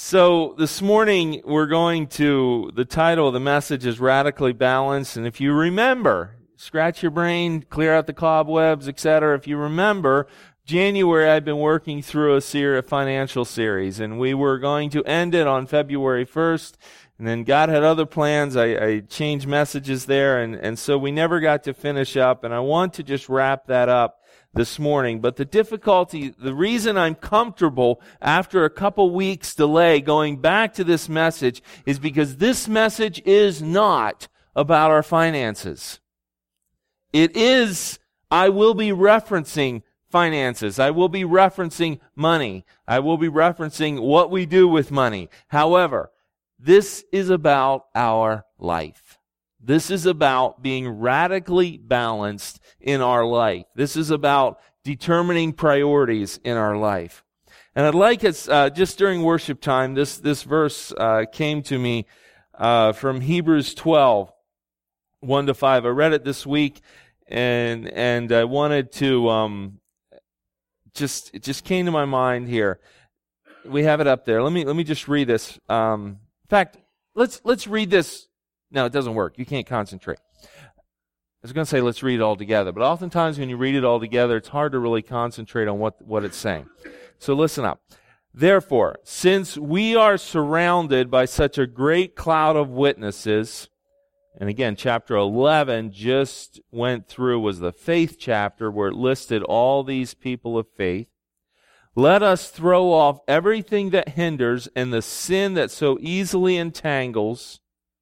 So this morning the title of the message is Radically Balanced. And if you remember, scratch your brain, clear out the cobwebs, etc. If you remember, January I've been working through a financial series, and we were going to end it on February 1st. And then God had other plans. I changed messages there, and so we never got to finish up. And I want to just wrap that up this morning. But the reason I'm comfortable after a couple weeks delay going back to this message is because this message is not about our finances. I will be referencing finances. I will be referencing money. I will be referencing what we do with money. However, this is about our life. This is about being radically balanced in our life. This is about determining priorities in our life. And I'd like us, just during worship time, this verse came to me from Hebrews 12, 1-5. I read it this week, and I wanted to it just came to my mind here. We have it up there. Let me just read this. In fact, let's read this. No, it doesn't work. You can't concentrate. I was going to say let's read it all together, but oftentimes when you read it all together, it's hard to really concentrate on what it's saying. So listen up. Therefore, since we are surrounded by such a great cloud of witnesses, and again, chapter 11 just went through, was the faith chapter where it listed all these people of faith. Let us throw off everything that hinders and the sin that so easily entangles.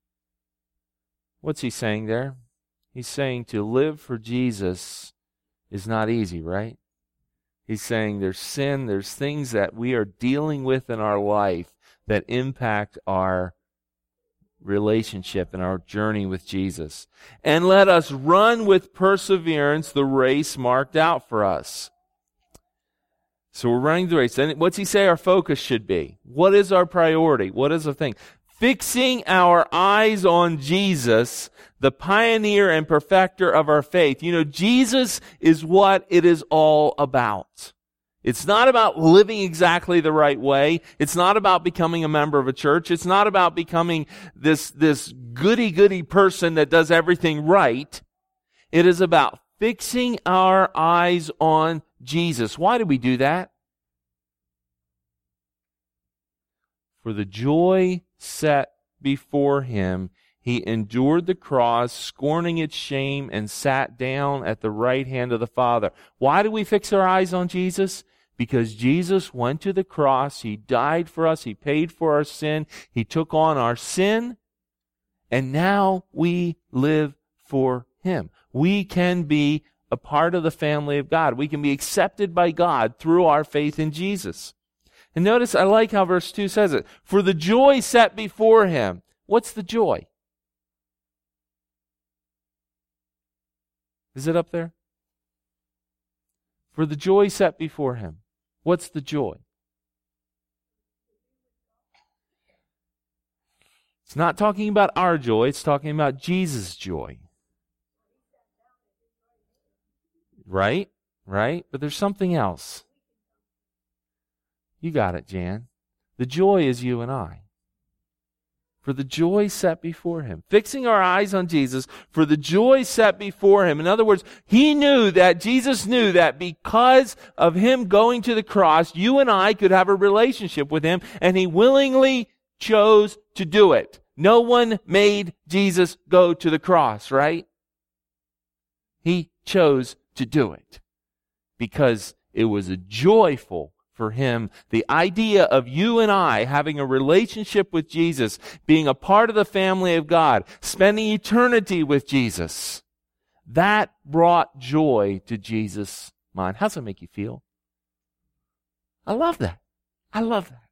What's he saying there? He's saying to live for Jesus is not easy, right? He's saying there's sin, there's things that we are dealing with in our life that impact our relationship and our journey with Jesus. And let us run with perseverance the race marked out for us. So we're running the race. And what's he say our focus should be? What is our priority? What is the thing? Fixing our eyes on Jesus, the pioneer and perfecter of our faith. You know, Jesus is what it is all about. It's not about living exactly the right way. It's not about becoming a member of a church. It's not about becoming this goody-goody person that does everything right. It is about fixing our eyes on Jesus. Why do we do that? For the joy set before him, he endured the cross, scorning its shame, and sat down at the right hand of the Father. Why do we fix our eyes on Jesus? Because Jesus went to the cross, he died for us, he paid for our sin, he took on our sin, and now we live for him. We can be a part of the family of God. We can be accepted by God through our faith in Jesus. And notice, I like how verse 2 says it. For the joy set before him. What's the joy? Is it up there? For the joy set before him. What's the joy? It's not talking about our joy. It's talking about Jesus' joy. Right? Right? But there's something else. You got it, Jan. The joy is you and I. For the joy set before him. Fixing our eyes on Jesus, for the joy set before him. In other words, Jesus knew that because of him going to the cross, you and I could have a relationship with him, and he willingly chose to do it. No one made Jesus go to the cross, right? He chose to do it because it was a joyful for him. The idea of you and I having a relationship with Jesus, being a part of the family of God, spending eternity with Jesus, that brought joy to Jesus' mind. How's that make you feel? I love that. I love that.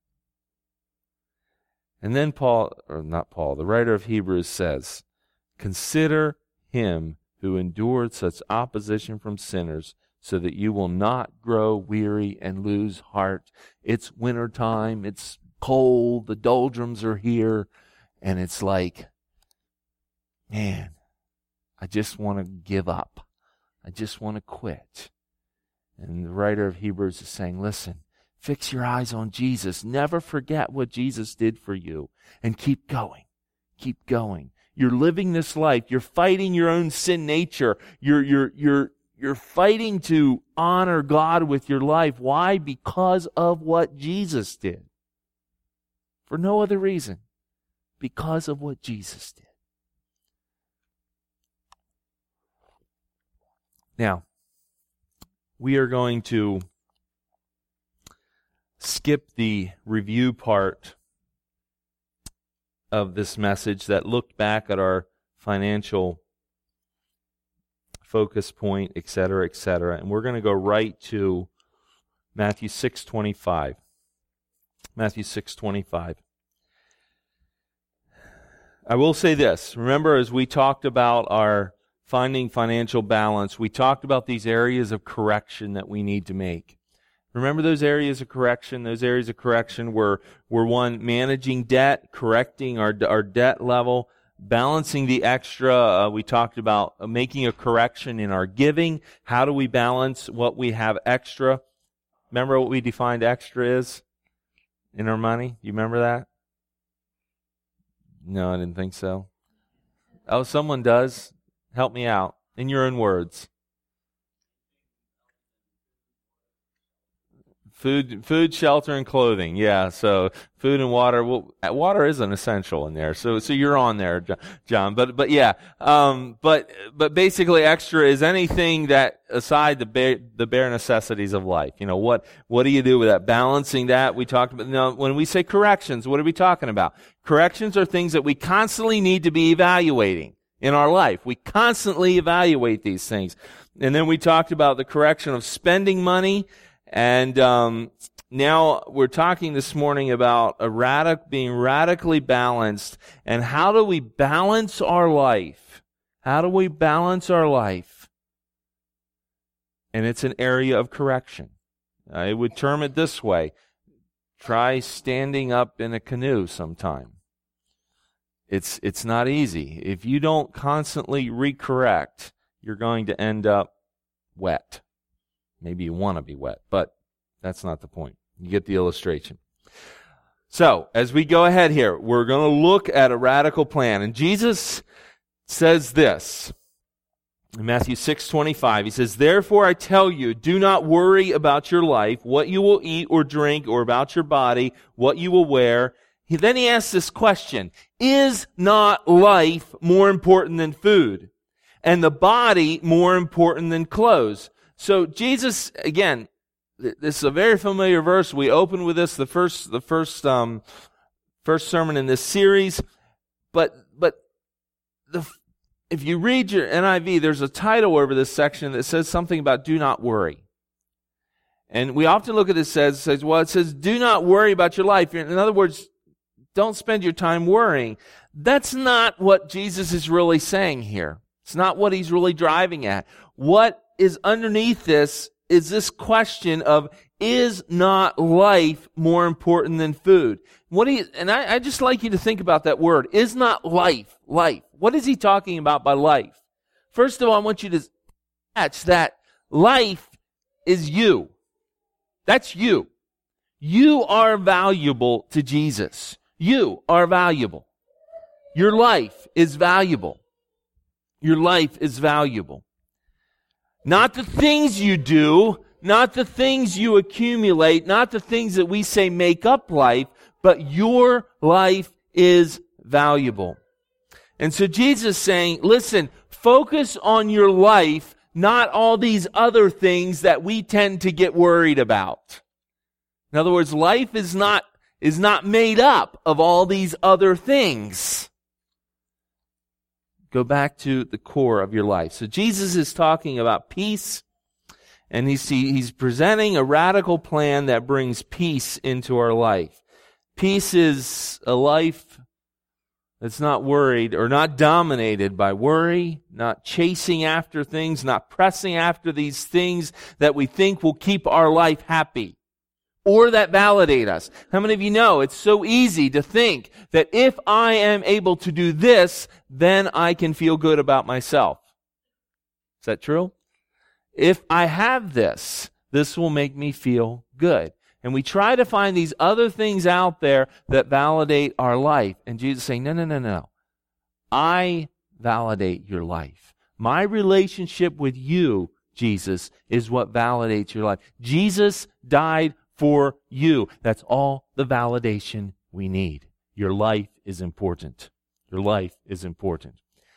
And then the writer of Hebrews says, consider him who endured such opposition from sinners, so that you will not grow weary and lose heart. It's wintertime, it's cold, the doldrums are here, and it's like, man, I just want to give up. I just want to quit. And the writer of Hebrews is saying, listen, Fix your eyes on Jesus. Never forget what Jesus did for you. And keep going. Keep going. You're living this life. You're fighting your own sin nature. You're fighting to honor God with your life. Why? Because of what Jesus did. For no other reason. Because of what Jesus did. Now, we are going to skip the review part of this message that looked back at our financial focus point, etc., etc. And we're going to go right to Matthew 6:25. Matthew 6:25. I will say this. Remember, as we talked about our finding financial balance, we talked about these areas of correction that we need to make. Remember those areas of correction? Those areas of correction were one, managing debt, correcting our debt level, balancing the extra. We talked about making a correction in our giving. How do we balance what we have extra? Remember what we defined extra is in our money? You remember that? No, I didn't think so. Oh, someone does. Help me out in your own words. Food, shelter, and clothing. Yeah, so food and water. Well, water is an essential in there. So you're on there, John. But yeah. But basically, extra is anything that aside the bare necessities of life. You know, what do you do with that? Balancing that. We talked about. Now, when we say corrections, what are we talking about? Corrections are things that we constantly need to be evaluating in our life. We constantly evaluate these things. And then we talked about the correction of spending money. And now we're talking this morning about being radically balanced. And how do we balance our life? How do we balance our life? And it's an area of correction. I would term it this way. Try standing up in a canoe sometime. It's not easy. If you don't constantly recorrect, you're going to end up wet. Maybe you want to be wet, but that's not the point. You get the illustration. So, as we go ahead here, we're going to look at a radical plan. And Jesus says this in Matthew 6:25. He says, "Therefore I tell you, do not worry about your life, what you will eat or drink, or about your body, what you will wear." Then he asks this question, is not life more important than food? And the body more important than clothes? So Jesus, again, this is a very familiar verse. We opened with this the first sermon in this series. But if you read your NIV, there's a title over this section that says something about "do not worry." And we often look at it it says, "Do not worry about your life." In other words, don't spend your time worrying. That's not what Jesus is really saying here. It's not what he's really driving at. What is underneath this is this question of, is not life more important than food? I just like you to think about that word. Is not life. What is he talking about by life? First of all, I want you to catch that life is you. That's you. You are valuable to Jesus. You are valuable. Your life is valuable. Your life is valuable. Not the things you do, not the things you accumulate, not the things that we say make up life, but your life is valuable. And so Jesus is saying, listen, focus on your life, not all these other things that we tend to get worried about. In other words, life is not made up of all these other things. Go back to the core of your life. So Jesus is talking about peace, and he's presenting a radical plan that brings peace into our life. Peace is a life that's not worried or not dominated by worry, not chasing after things, not pressing after these things that we think will keep our life happy or that validate us. How many of you know it's so easy to think that if I am able to do this, then I can feel good about myself? Is that true? If I have this will make me feel good. And we try to find these other things out there that validate our life. And Jesus is saying, no. I validate your life. My relationship with you, Jesus, is what validates your life. Jesus died for you. That's all the validation we need. Your life is important. Your life is important.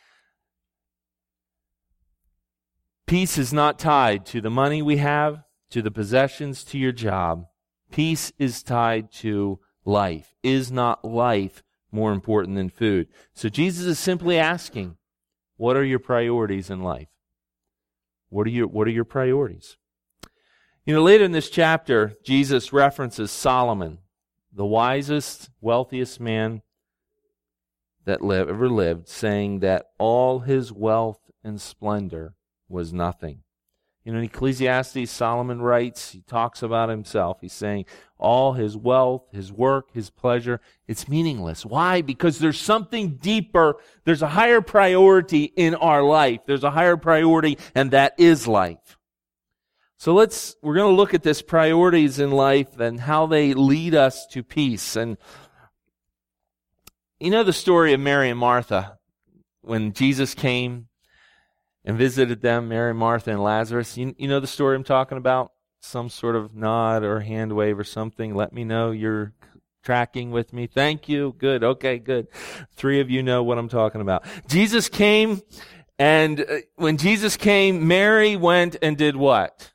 Peace is not tied to the money we have, to the possessions, to your job. Peace is tied to life. Is not life more important than food? So Jesus is simply asking, what are your priorities in life? What are your priorities? Later in this chapter, Jesus references Solomon, the wisest, wealthiest man that ever lived, saying that all his wealth and splendor was nothing. In Ecclesiastes, Solomon writes, he talks about himself. He's saying all his wealth, his work, his pleasure, it's meaningless. Why? Because there's something deeper. There's a higher priority in our life. There's a higher priority, and that is life. So we're going to look at this priorities in life and how they lead us to peace. And you know the story of Mary and Martha when Jesus came and visited them, Mary, Martha, and Lazarus. You know the story I'm talking about? Some sort of nod or hand wave or something. Let me know you're tracking with me. Thank you. Good. Okay, good. 3 of you know what I'm talking about. Jesus came, and when Jesus came, Mary went and did what?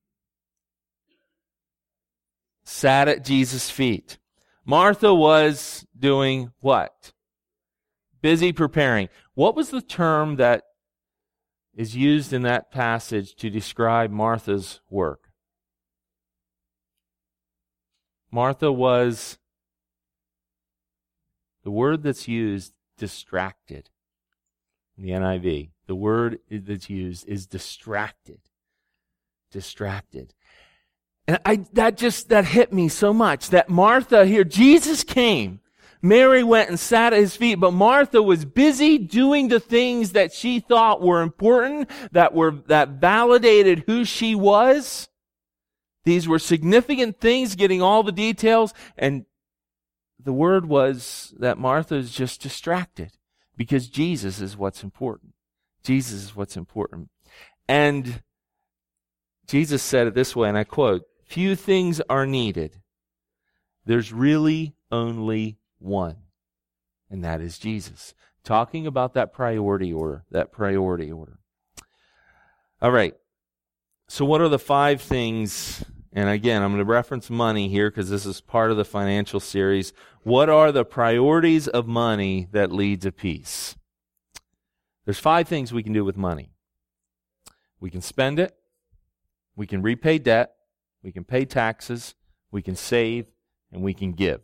Sat at Jesus' feet. Martha was doing what? Busy preparing. What was the term that is used in that passage to describe Martha's work? Martha was, the word that's used, distracted. In the NIV, the word that's used is distracted. Distracted. And that hit me so much, that Martha here, Jesus came, Mary went and sat at his feet, but Martha was busy doing the things that she thought were important, that validated who she was. These were significant things, getting all the details, and the word was that Martha is just distracted because Jesus is what's important. Jesus is what's important. And Jesus said it this way, and I quote, "Few things are needed. There's really only one, and that is Jesus." Talking about that priority order. All right. So what are the 5 things? And again, I'm going to reference money here because this is part of the financial series. What are the priorities of money that lead to peace? There's 5 things we can do with money. We can spend it. We can repay debt. We can pay taxes. We can save. And we can give.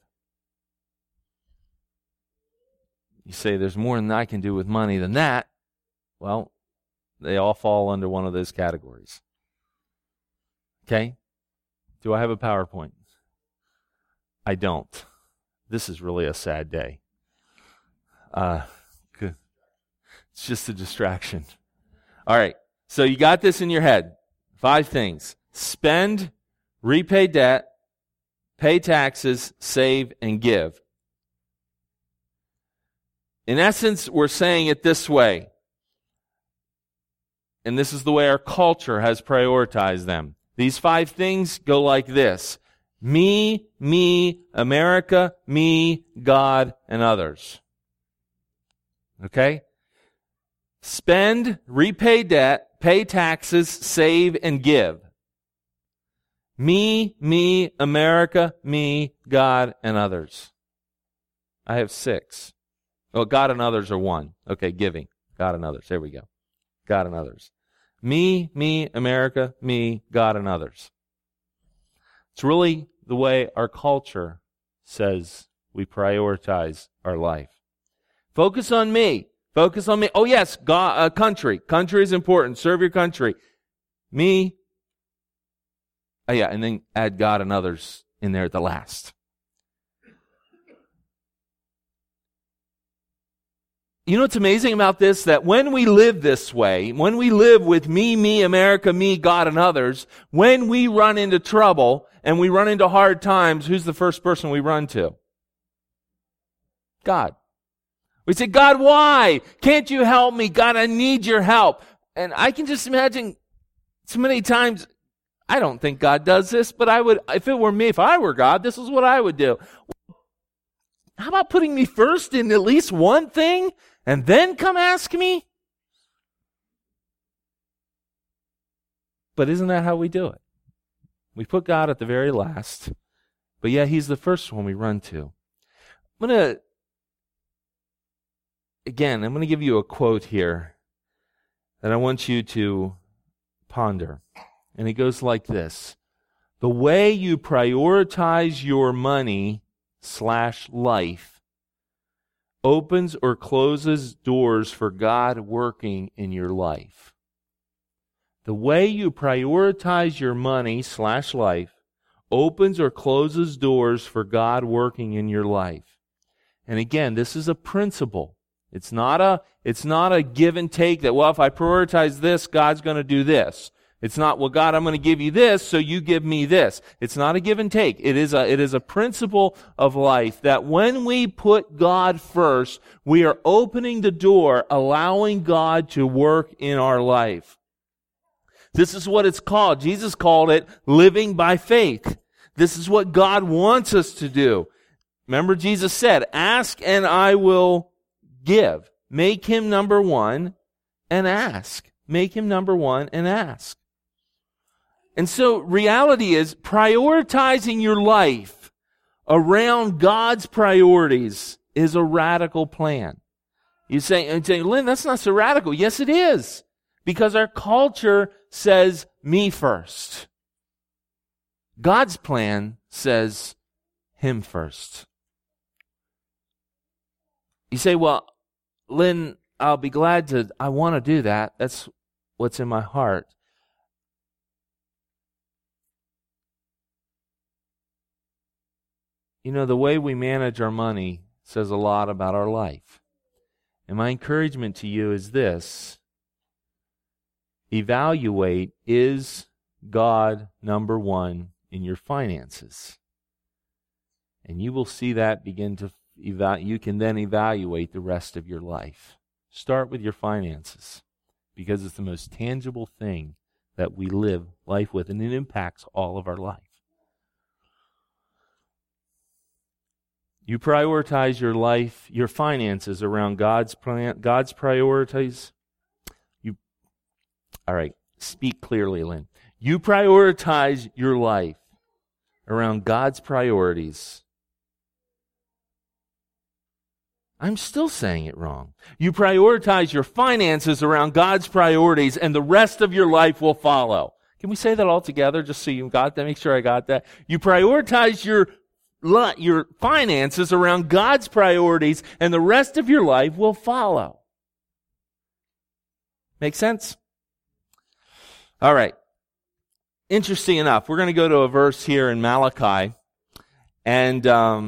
You say, there's more than I can do with money than that. Well, they all fall under one of those categories. Okay? Do I have a PowerPoint? I don't. This is really a sad day. Good. It's just a distraction. All right. So you got this in your head. 5 things. Spend, repay debt, pay taxes, save, and give. In essence, we're saying it this way, and this is the way our culture has prioritized them. These 5 things go like this: me, America, me, God, and others. Okay? Spend, repay debt, pay taxes, save, and give. Me, America, me, God, and others. I have 6. Well, God and others are 1. Okay, giving. God and others. There we go. God and others. Me, America, me, God, and others. It's really the way our culture says we prioritize our life. Focus on me. Focus on me. Oh yes, God, country. Country is important. Serve your country. Me. Oh yeah, and then add God and others in there at the last. You know what's amazing about this? That when we live this way, when we live with me, America, me, God, and others, when we run into trouble and we run into hard times, who's the first person we run to? God. We say, God, why? Can't you help me? God, I need your help. And I can just imagine so many times, I don't think God does this, but I would, if it were me, if I were God, this is what I would do. How about putting me first in at least one thing and then come ask me? But isn't that how we do it? We put God at the very last, but yet He's the first one we run to. I'm going to give you a quote here that I want you to ponder. And it goes like this. The way you prioritize your money/life opens or closes doors for God working in your life. The way you prioritize your money/life opens or closes doors for God working in your life. And again, this is a principle. It's not a give and take that, well, if I prioritize this, God's going to do this. It's not, well, God, I'm going to give you this, so you give me this. It's not a give and take. It is a principle of life that when we put God first, we are opening the door, allowing God to work in our life. This is what it's called. Jesus called it living by faith. This is what God wants us to do. Remember, Jesus said, ask and I will give. Make Him number one and ask. Make Him number one and ask. And so reality is prioritizing your life around God's priorities is a radical plan. You say, Lynn, that's not so radical. Yes, it is. Because our culture says me first. God's plan says Him first. You say, well, Lynn, I'll be glad to, I want to do that. That's what's in my heart. You know, the way we manage our money says a lot about our life. And my encouragement to you is this. Evaluate, is God number one in your finances? And you will see that begin to you can then evaluate the rest of your life. Start with your finances because it's the most tangible thing that we live life with, and it impacts all of our life. You prioritize your life, your finances around God's plan, God's priorities. All right, speak clearly, Lynn. You prioritize your life around God's priorities. I'm still saying it wrong. You prioritize your finances around God's priorities, and the rest of your life will follow. Can we say that all together, just so you got that? Make sure I got that. You prioritize your finances around God's priorities, and the rest of your life will follow. Make sense? All right. Interesting enough, we're going to go to a verse here in Malachi, and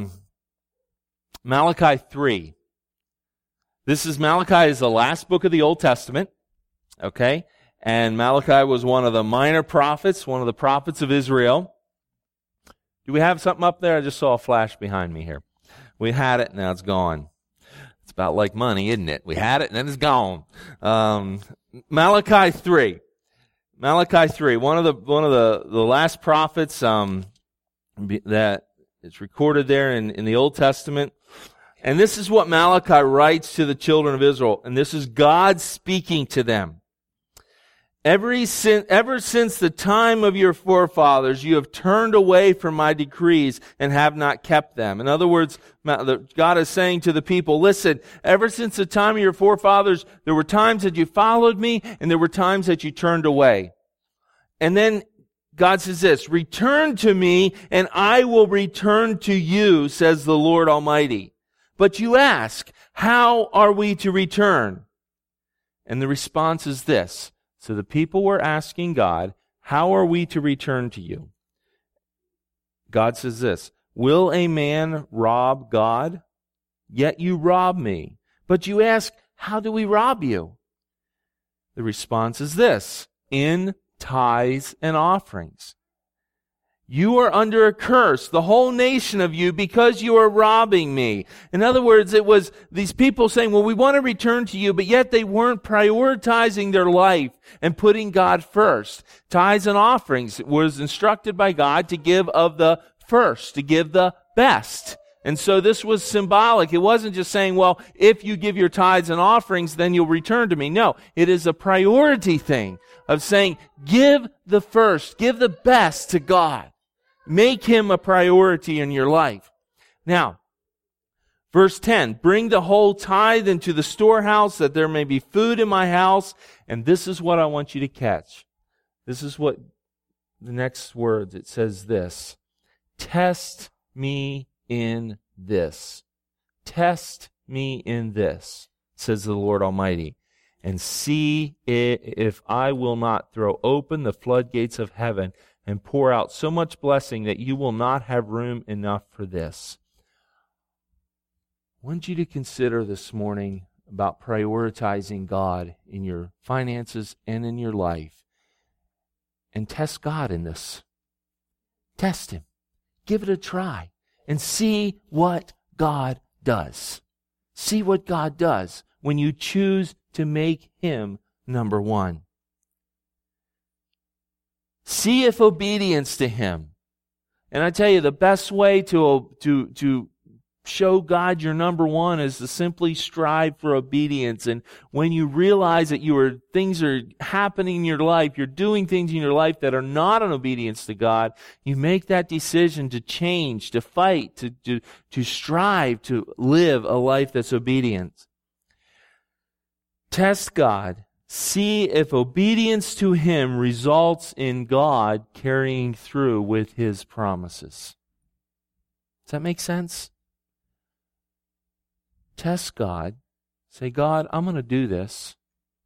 Malachi 3. Malachi is the last book of the Old Testament, okay? And Malachi was one of the minor prophets, one of the prophets of Israel. Do we have something up there? I just saw a flash behind me here. We had it, now it's gone. It's about like money, isn't it? We had it, and then it's gone. Malachi 3. Malachi 3, one of the last prophets that it's recorded there in the Old Testament. And this is what Malachi writes to the children of Israel. And this is God speaking to them. Ever since the time of your forefathers, you have turned away from my decrees and have not kept them. In other words, God is saying to the people, listen, ever since the time of your forefathers, there were times that you followed me and there were times that you turned away. And then God says this, return to me and I will return to you, says the Lord Almighty. But you ask, how are we to return? And the response is this. So the people were asking God, how are we to return to you? God says this, will a man rob God? Yet you rob me. But you ask, how do we rob you? The response is this, in tithes and offerings. You are under a curse, the whole nation of you, because you are robbing me. In other words, it was these people saying, well, we want to return to you, but yet they weren't prioritizing their life and putting God first. Tithes and offerings was instructed by God to give of the first, to give the best. And so this was symbolic. It wasn't just saying, well, if you give your tithes and offerings, then you'll return to me. No, it is a priority thing of saying, give the first, give the best to God. Make Him a priority in your life. Now, verse 10, bring the whole tithe into the storehouse that there may be food in my house. And this is what I want you to catch. This is what the next words, it says this, test me in this. Test me in this, says the Lord Almighty, and see if I will not throw open the floodgates of heaven and pour out so much blessing that you will not have room enough for this. I want you to consider this morning about prioritizing God in your finances and in your life. And test God in this. Test Him. Give it a try. And see what God does. See what God does when you choose to make Him number one. See if obedience to Him. And I tell you, the best way to show God your number one is to simply strive for obedience. And when you realize that things are happening in your life, you're doing things in your life that are not in obedience to God, you make that decision to change, to fight, to strive to live a life that's obedient. Test God. See if obedience to Him results in God carrying through with His promises. Does that make sense? Test God. Say, God, I'm going to do this.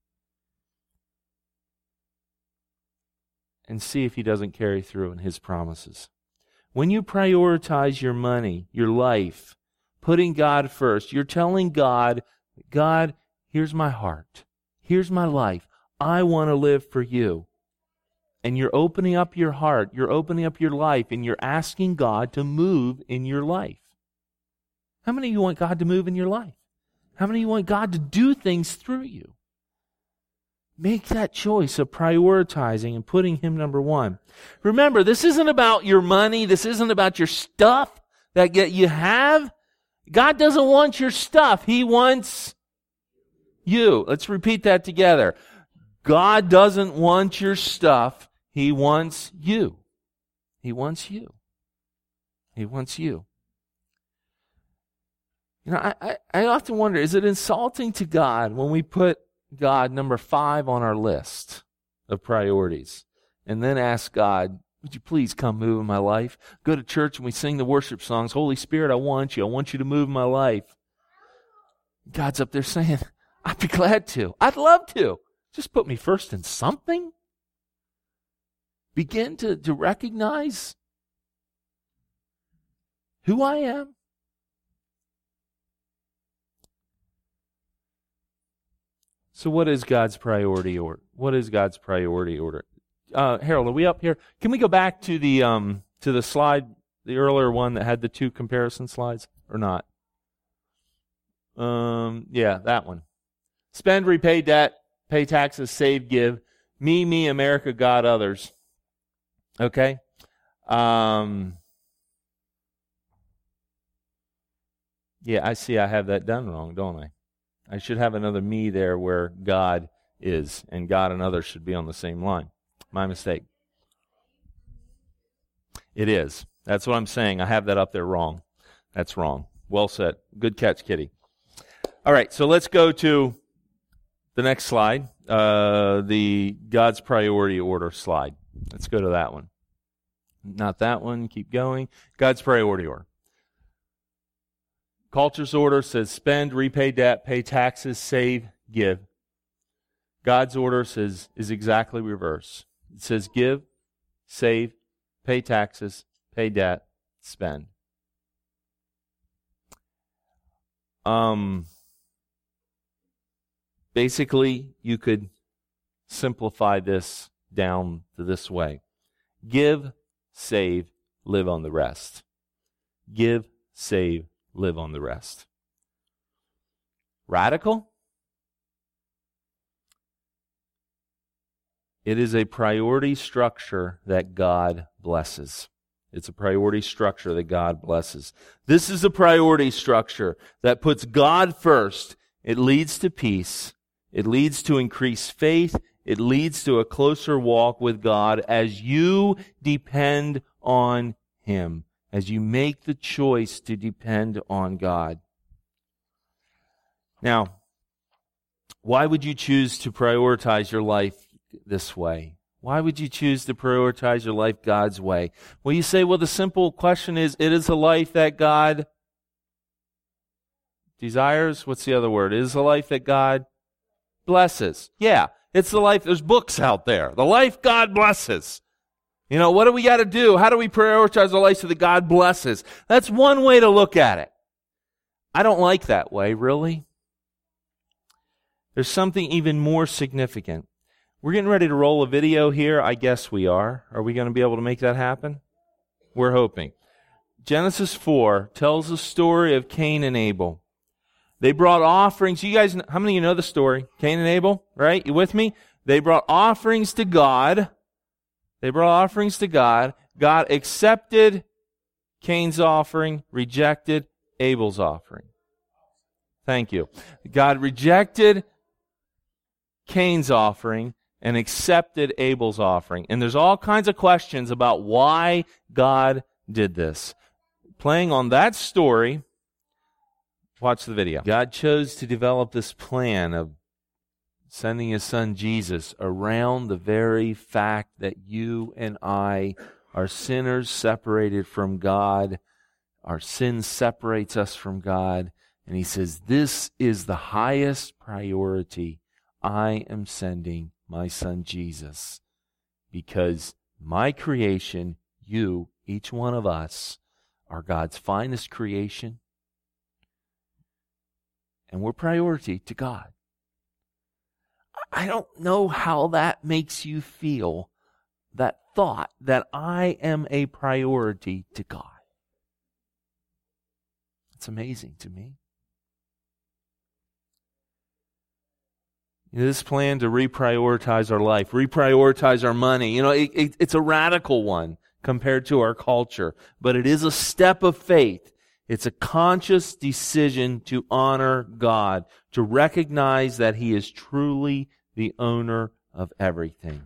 And see if He doesn't carry through in His promises. When you prioritize your money, your life, putting God first, you're telling God, God, here's my heart. Here's my life. I want to live for you. And you're opening up your heart, you're opening up your life, and you're asking God to move in your life. How many of you want God to move in your life? How many of you want God to do things through you? Make that choice of prioritizing and putting Him number one. Remember, this isn't about your money. This isn't about your stuff that you have. God doesn't want your stuff. He wants you. Let's repeat that together. God doesn't want your stuff. He wants you. He wants you. He wants you. You know, I often wonder, is it insulting to God when we put God number 5 on our list of priorities and then ask God, would you please come move in my life? Go to church and we sing the worship songs. Holy Spirit, I want you. I want you to move in my life. God's up there saying, I'd be glad to. I'd love to. Just put me first in something. Begin to recognize who I am. So what is God's priority order? What is God's priority order? Harold, are we up here? Can we go back to the slide, the earlier one that had the 2 comparison slides, or not? Yeah, that one. Spend, repay debt, pay taxes, save, give. Me, America, God, others. Okay? Yeah, I see I have that done wrong, don't I? I should have another me there where God is, and God and others should be on the same line. My mistake. It is. That's what I'm saying. I have that up there wrong. That's wrong. Well said. Good catch, Kitty. All right, so let's go to the next slide, the God's priority order slide. Let's go to that one. Not that one. Keep going. God's priority order. Culture's order says spend, repay debt, pay taxes, save, give. God's order is exactly reverse. It says give, save, pay taxes, pay debt, spend. Basically, you could simplify this down to this way. Give, save, live on the rest. Give, save, live on the rest. Radical? It is a priority structure that God blesses. It's a priority structure that God blesses. This is a priority structure that puts God first. It leads to peace. It leads to increased faith. It leads to a closer walk with God as you depend on Him, as you make the choice to depend on God. Now, why would you choose to prioritize your life this way? Why would you choose to prioritize your life God's way? Well, you say, well, the simple question is, it is a life that God desires. What's the other word? It is a life that God blesses. Yeah, it's the life, there's books out there. The life God blesses. You know, what do we got to do? How do we prioritize our life so that God blesses? That's one way to look at it. I don't like that way, really. There's something even more significant. We're getting ready to roll a video here. I guess we are. Are we going to be able to make that happen? We're hoping. Genesis 4 tells the story of Cain and Abel. They brought offerings. You guys, how many of you know the story? Cain and Abel, right? You with me? They brought offerings to God. God accepted Cain's offering, rejected Abel's offering. Thank you. God rejected Cain's offering and accepted Abel's offering. And there's all kinds of questions about why God did this. Playing on that story, watch the video. God chose to develop this plan of sending His Son Jesus around the very fact that you and I are sinners separated from God. Our sin separates us from God. And He says, this is the highest priority. I am sending my Son Jesus because my creation, you, each one of us, are God's finest creation. And we're priority to God. I don't know how that makes you feel, that thought that I am a priority to God. It's amazing to me. This plan to reprioritize our life, reprioritize our money, it's a radical one compared to our culture, but it is a step of faith. It's a conscious decision to honor God, to recognize that He is truly the owner of everything.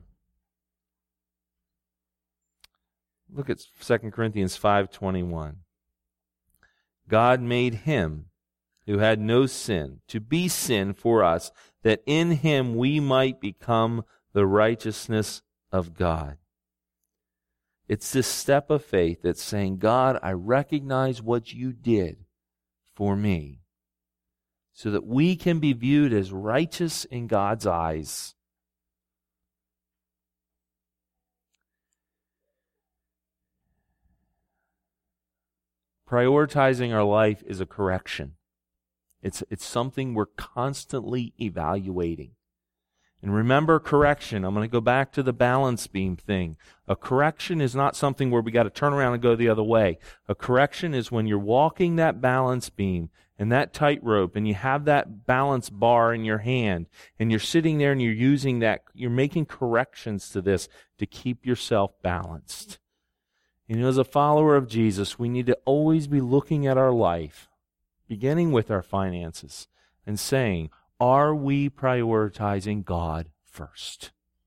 Look at 2 Corinthians 5:21. God made Him who had no sin to be sin for us, that in Him we might become the righteousness of God. It's this step of faith that's saying, God, I recognize what you did for me so that we can be viewed as righteous in God's eyes. Prioritizing our life is a correction. It's something we're constantly evaluating. And remember correction. I'm going to go back to the balance beam thing. A correction is not something where we got to turn around and go the other way. A correction is when you're walking that balance beam and that tightrope and you have that balance bar in your hand and you're sitting there and you're using that, you're making corrections to this to keep yourself balanced. As a follower of Jesus, we need to always be looking at our life, beginning with our finances, and saying, are we prioritizing God first?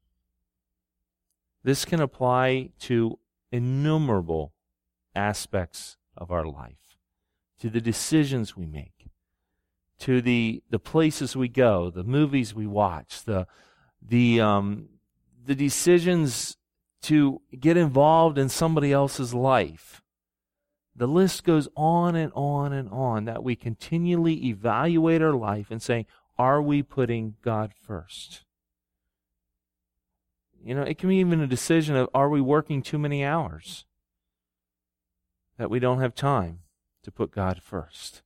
This can apply to innumerable aspects of our life, to the decisions we make, to the places we go, the movies we watch, the decisions to get involved in somebody else's life. The list goes on and on and on, that we continually evaluate our life and say, are we putting God first? It can be even a decision of, are we working too many hours? That we don't have time to put God first.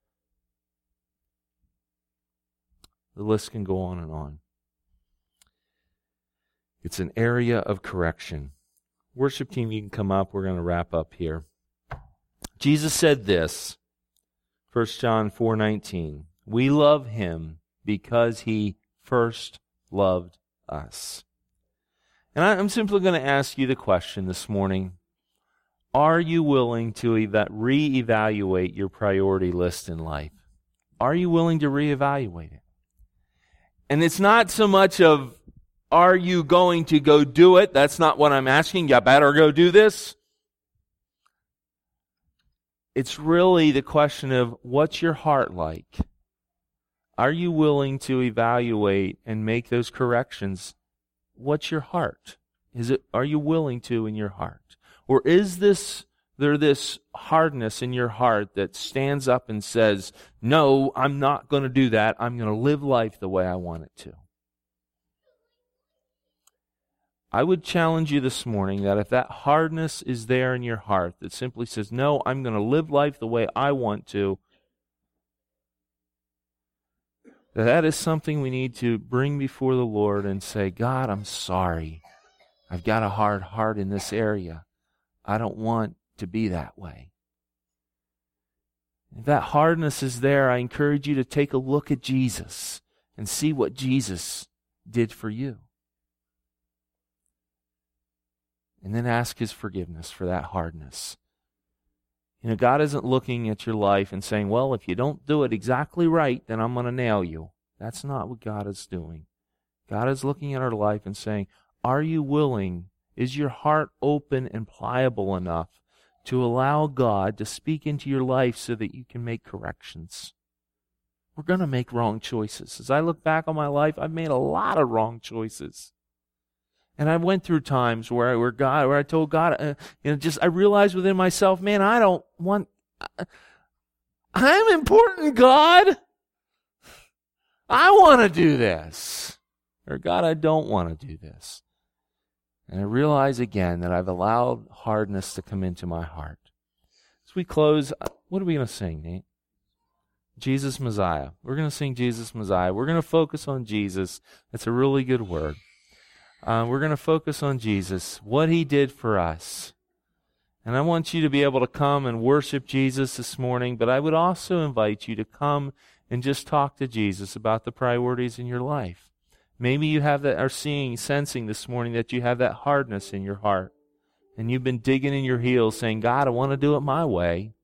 The list can go on and on. It's an area of correction. Worship team, you can come up. We're going to wrap up here. Jesus said this, 1 John 4:19. We love him because he first loved us. And I'm simply going to ask you the question this morning. Are you willing to reevaluate your priority list in life? Are you willing to reevaluate it? And it's not so much of, are you going to go do it? That's not what I'm asking. You better go do this. It's really the question of, what's your heart like? Are you willing to evaluate and make those corrections? What's your heart? Are you willing to in your heart? Or is there this hardness in your heart that stands up and says, no, I'm not going to do that. I'm going to live life the way I want it to. I would challenge you this morning that if that hardness is there in your heart that simply says, no, I'm going to live life the way I want to, that is something we need to bring before the Lord and say, God, I'm sorry. I've got a hard heart in this area. I don't want to be that way. If that hardness is there, I encourage you to take a look at Jesus and see what Jesus did for you. And then ask his forgiveness for that hardness. You know, God isn't looking at your life and saying, well, if you don't do it exactly right, then I'm going to nail you. That's not what God is doing. God is looking at our life and saying, are you willing? Is your heart open and pliable enough to allow God to speak into your life so that you can make corrections? We're going to make wrong choices. As I look back on my life, I've made a lot of wrong choices. And I went through times where I told God, I realized within myself, man, I'm important, God. I want to do this. Or God, I don't want to do this. And I realize again that I've allowed hardness to come into my heart. As we close, what are we going to sing, Nate? Jesus Messiah. We're going to sing Jesus Messiah. We're going to focus on Jesus. That's a really good word. We're going to focus on Jesus, what he did for us. And I want you to be able to come and worship Jesus this morning, but I would also invite you to come and just talk to Jesus about the priorities in your life. Maybe you have that, are sensing this morning that you have that hardness in your heart. And you've been digging in your heels saying, God, I want to do it my way.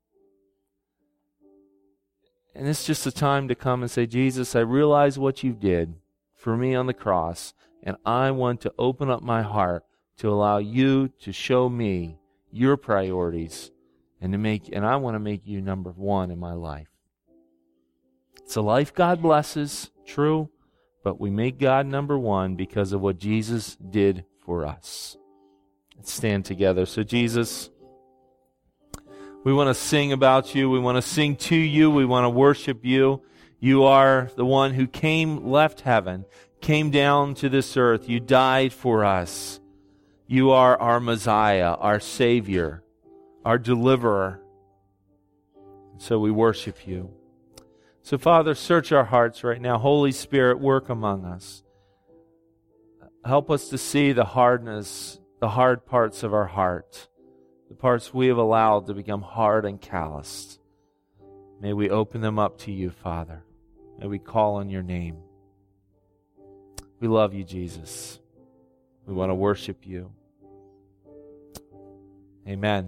And it's just a time to come and say, Jesus, I realize what you did for me on the cross. And I want to open up my heart to allow you to show me your priorities and I want to make you number one in my life. It's a life God blesses, true, but we make God number one because of what Jesus did for us. Let's stand together. So Jesus, we want to sing about you. We want to sing to you. We want to worship you. You are the one who left heaven, came down to this earth. You died for us. You are our Messiah, our Savior, our Deliverer. So we worship you. So Father, search our hearts right now. Holy Spirit, work among us. Help us to see the hardness, the hard parts of our heart, the parts we have allowed to become hard and calloused. May we open them up to you, Father. May we call on your name. We love you, Jesus. We want to worship you. Amen.